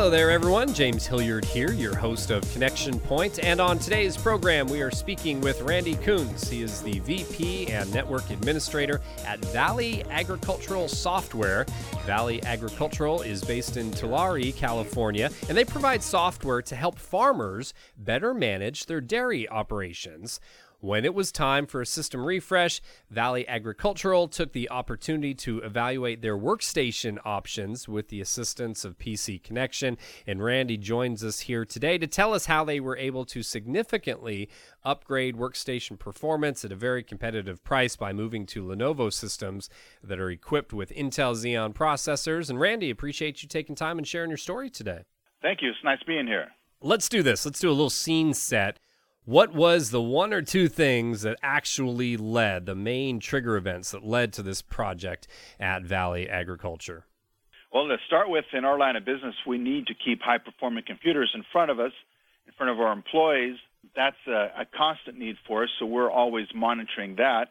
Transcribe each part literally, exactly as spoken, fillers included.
Hello there, everyone. James Hilliard here, your host of Connection Point. And on today's program, we are speaking with Randy Coons. He is the V P and Network Administrator at Valley Agricultural Software. Valley Agricultural is based in Tulare, California, and they provide software to help farmers better manage their dairy operations. When it was time for a system refresh, Valley Agricultural took the opportunity to evaluate their workstation options with the assistance of P C Connection. And Randy joins us here today to tell us how they were able to significantly upgrade workstation performance at a very competitive price by moving to Lenovo systems that are equipped with Intel Xeon processors. And Randy, appreciate you taking time and sharing your story today. Thank you. It's nice being here. Let's do this. Let's do a little scene set. What was the one or two things that actually led, the main trigger events that led to this project at Valley Agriculture? Well, to start with, in our line of business, we need to keep high-performing computers in front of us, in front of our employees. That's a, a constant need for us, so we're always monitoring that.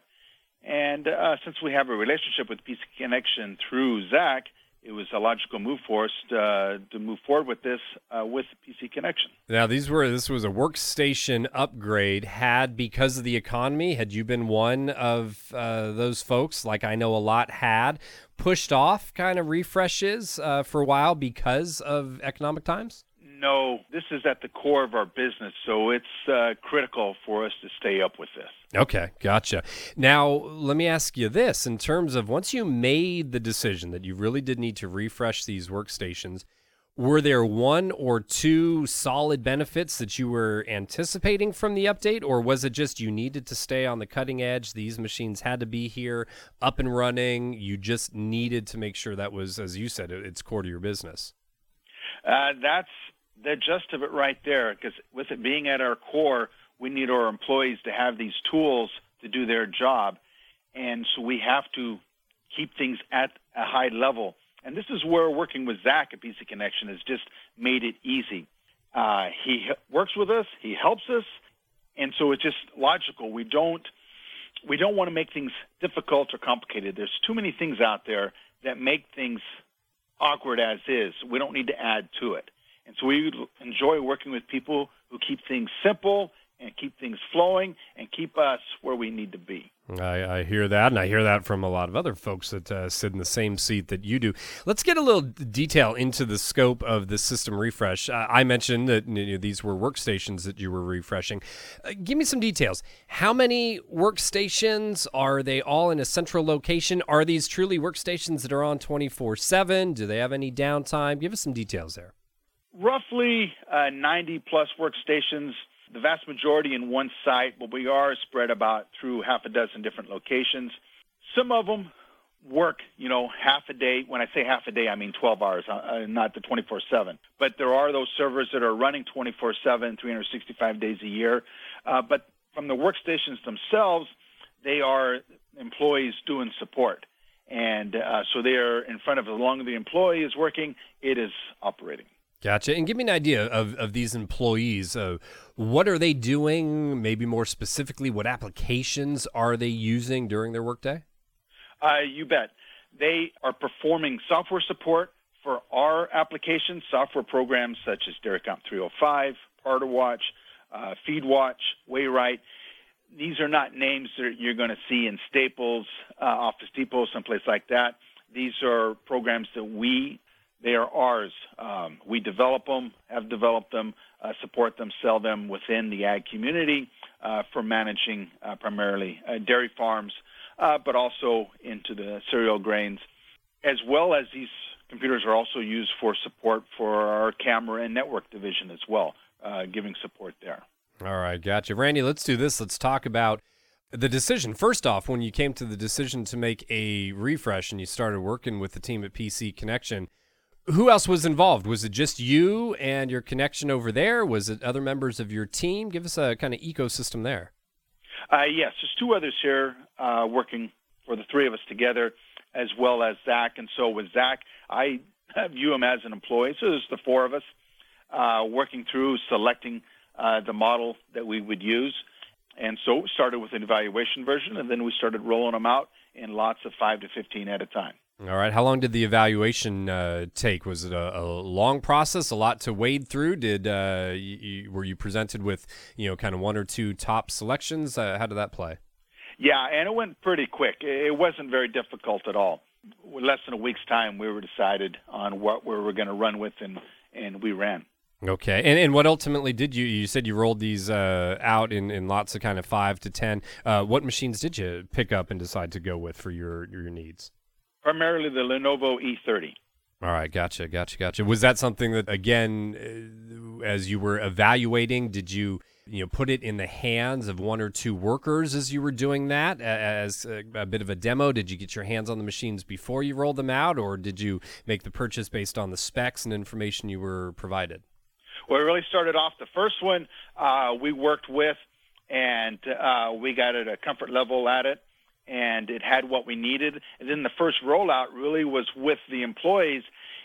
And uh, since we have a relationship with P C Connection through Zach, it was a logical move for us to, uh, to move forward with this uh, with P C Connection. Now, these were this was a workstation upgrade. Had, because of the economy, had you been one of uh, those folks, like I know a lot had, pushed off kind of refreshes uh, for a while because of economic times? No, this is at the core of our business, so it's uh, critical for us to stay up with this. Okay, gotcha. Now, let me ask you this. In terms of once you made the decision that you really did need to refresh these workstations, were there one or two solid benefits that you were anticipating from the update, or was it just you needed to stay on the cutting edge, these machines had to be here, up and running, you just needed to make sure that was, as you said, it's core to your business? Uh, that's the gist of it right there, because with it being at our core, we need our employees to have these tools to do their job, and so we have to keep things at a high level. And this is where working with Zach at P C Connection has just made it easy. Uh, he works with us, he helps us, and so it's just logical. We don't we don't want to make things difficult or complicated. There's too many things out there that make things awkward as is. We don't need to add to it. And so we enjoy working with people who keep things simple and keep things flowing and keep us where we need to be. I, I hear that, and I hear that from a lot of other folks that uh, sit in the same seat that you do. Let's get a little detail into the scope of the system refresh. Uh, I mentioned that you know, these were workstations that you were refreshing. Uh, give me some details. How many workstations? Are they all in a central location? Are these truly workstations that are on twenty-four seven? Do they have any downtime? Give us some details there. Roughly uh, ninety-plus workstations, the vast majority in one site, but we are spread about through half a dozen different locations. Some of them work, you know, half a day. When I say half a day, I mean twelve hours, uh, not the twenty-four seven. But there are those servers that are running twenty-four seven, three hundred sixty-five days a year. Uh, but from the workstations themselves, they are employees doing support. And uh, so they are in front of, as long as the employee is working, it is operating. Gotcha. And give me an idea of, of these employees. Uh, what are they doing? Maybe more specifically, what applications are they using during their workday? Uh, you bet. They are performing software support for our applications, software programs such as DairyComp three oh five, ParterWatch, uh, FeedWatch, Wayrite. These are not names that you're going to see in Staples, uh, Office Depot, someplace like that. These are programs that we They are ours. Um, we develop them, have developed them, uh, support them, sell them within the ag community uh, for managing uh, primarily uh, dairy farms, uh, but also into the cereal grains, as well as these computers are also used for support for our camera and network division as well, uh, giving support there. All right, gotcha. Randy, let's do this. Let's talk about the decision. First off, when you came to the decision to make a refresh and you started working with the team at P C Connection, who else was involved? Was it just you and your connection over there? Was it other members of your team? Give us a kind of ecosystem there. Uh, yes, there's two others here uh, working for the three of us together, as well as Zach. And so with Zach, I view him as an employee. So there's the four of us uh, working through selecting uh, the model that we would use. And so we started with an evaluation version, and then we started rolling them out in lots of five to fifteen at a time. All right. How long did the evaluation uh, take? Was it a, a long process, a lot to wade through? Did uh, you, you, were you presented with, you know, kind of one or two top selections? Uh, how did that play? Yeah, and it went pretty quick. It wasn't very difficult at all. In less than a week's time, we were decided on what we were going to run with, and, and we ran. Okay. And and what ultimately did you, you said you rolled these uh, out in, in lots of kind of five to ten. Uh, what machines did you pick up and decide to go with for your, your needs? Primarily the Lenovo E thirty. All right, gotcha, gotcha, gotcha. Was that something that, again, uh, as you were evaluating, did you, you know, put it in the hands of one or two workers as you were doing that, as a, a bit of a demo? Did you get your hands on the machines before you rolled them out, or did you make the purchase based on the specs and information you were provided? Well, it really started off, the first one uh, we worked with, and uh, we got at a comfort level at it, and it had what we needed. And then the first rollout really was with the employees,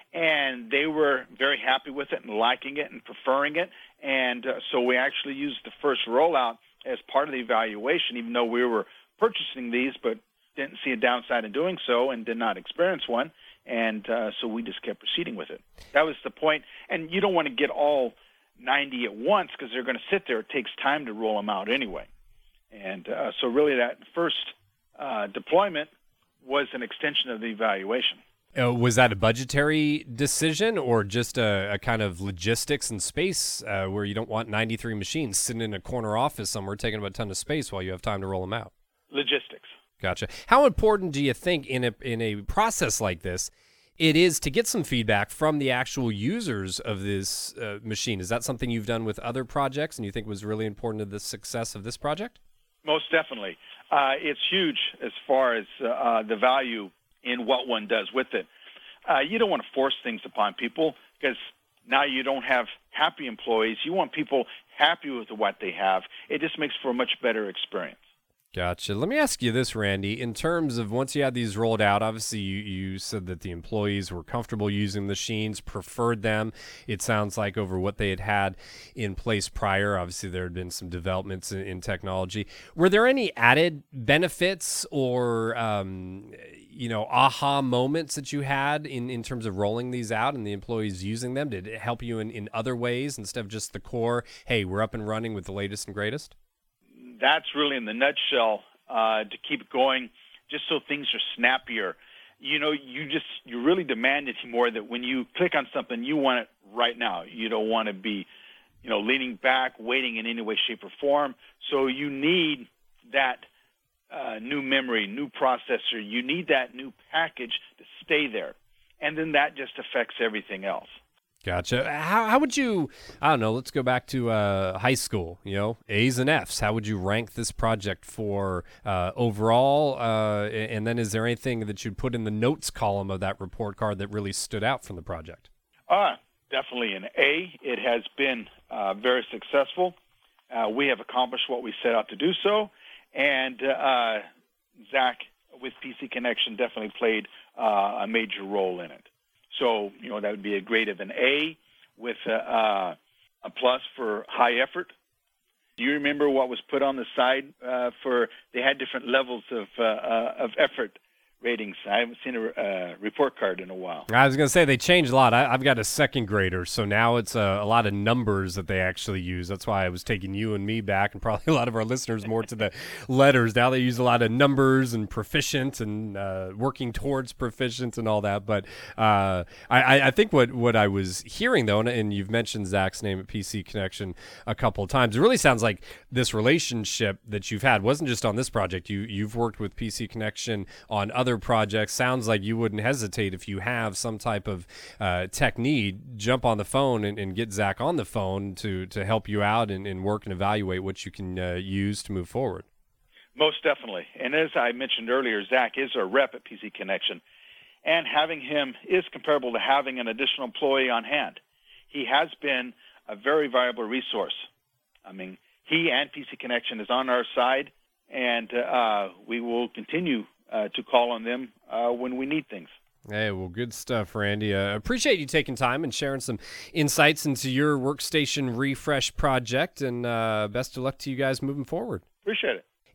and they were very happy with it and liking it and preferring it. And uh, so we actually used the first rollout as part of the evaluation, even though we were purchasing these, but didn't see a downside in doing so and did not experience one. And uh, so we just kept proceeding with it. That was the point. And you don't want to get all ninety at once because they're going to sit there. It takes time to roll them out anyway. And uh, so really that first uh, deployment was an extension of the evaluation. Uh, was that a budgetary decision or just a, a kind of logistics and space uh, where you don't want ninety-three machines sitting in a corner office somewhere taking up a ton of space while you have time to roll them out? Logistics. Gotcha. How important do you think in a in a process like this it is to get some feedback from the actual users of this uh, machine? Is that something you've done with other projects and you think was really important to the success of this project? Most definitely. Uh, it's huge as far as uh, the value in what one does with it. Uh, you don't want to force things upon people because now you don't have happy employees. You want people happy with what they have. It just makes for a much better experience. Gotcha. Let me ask you this, Randy. In terms of once you had these rolled out, obviously you, you said that the employees were comfortable using the machines, preferred them. It sounds like over what they had had in place prior. Obviously, there had been some developments in, in technology. Were there any added benefits or, um, you know, aha moments that you had in, in terms of rolling these out and the employees using them? Did it help you in, in other ways instead of just the core, hey, we're up and running with the latest and greatest? That's really in the nutshell, uh, to keep it going, just so things are snappier. You know, you just, you really demand it more that when you click on something, you want it right now. You don't want to be, you know, leaning back, waiting in any way, shape, or form. So you need that uh, new memory, new processor. You need that new package to stay there. And then that just affects everything else. Gotcha. How how would you, I don't know, let's go back to uh, high school, you know, A's and F's. How would you rank this project for uh, overall? Uh, and then is there anything that you'd put in the notes column of that report card that really stood out from the project? Uh, definitely an A. It has been uh, very successful. Uh, we have accomplished what we set out to do so. And uh, Zach with P C Connection definitely played uh, a major role in it. So, you know, that would be a grade of an A with a, uh, a plus for high effort. Do you remember what was put on the side uh, for, they had different levels of uh, uh, of effort ratings. I haven't seen a uh, report card in a while. I was going to say they changed a lot. I, I've got a second grader, so now it's a, a lot of numbers that they actually use. That's why I was taking you and me back, and probably a lot of our listeners more to the letters. Now they use a lot of numbers and proficient and uh, working towards proficient and all that. But uh, I, I think what, what I was hearing, though, and, and you've mentioned Zach's name at P C Connection a couple of times, it really sounds like this relationship that you've had wasn't just on this project. You, you've worked with P C Connection on other projects. Sounds like you wouldn't hesitate if you have some type of uh, tech need, jump on the phone and, and get Zach on the phone to to help you out and, and work and evaluate what you can uh, use to move forward. Most definitely. And as I mentioned earlier, Zach is our rep at P C Connection, and having him is comparable to having an additional employee on hand. He has been a very valuable resource. I mean, he and P C Connection is on our side, and uh, we will continue Uh, to call on them uh, when we need things. Hey, well, good stuff, Randy. Uh, appreciate you taking time and sharing some insights into your workstation refresh project, and uh, best of luck to you guys moving forward. Appreciate it.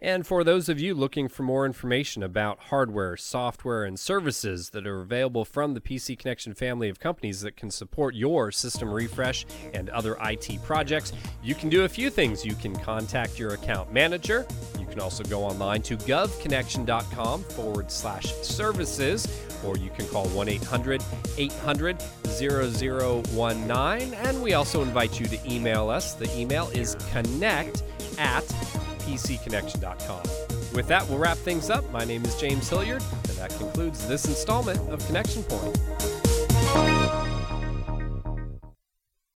And for those of you looking for more information about hardware, software, and services that are available from the P C Connection family of companies that can support your system refresh and other I T projects, you can do a few things. You can contact your account manager. You can also go online to govconnection.com forward slash services, or you can call one eight hundred eight hundred zero zero one nine. And we also invite you to email us. The email is connect at p c connection dot com. With that, we'll wrap things up. My name is James Hilliard, and that concludes this installment of Connection Point.